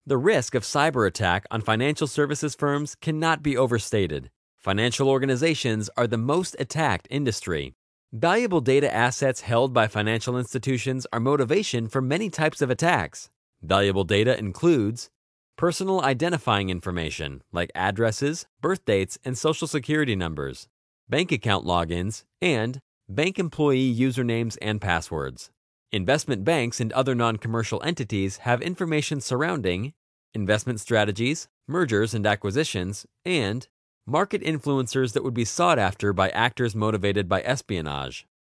The risk of cyber attack on financial services firms cannot be overstated. Financial organizations are the most attacked industry. Valuable data assets held by financial institutions are motivation for many types of attacks. Valuable data includes personal identifying information like addresses, birth dates, and social security numbers, bank account logins, and bank employee usernames and passwords. Investment banks and other non-commercial entities have information surrounding investment strategies, mergers and acquisitions, and market influencers that would be sought after by actors motivated by espionage.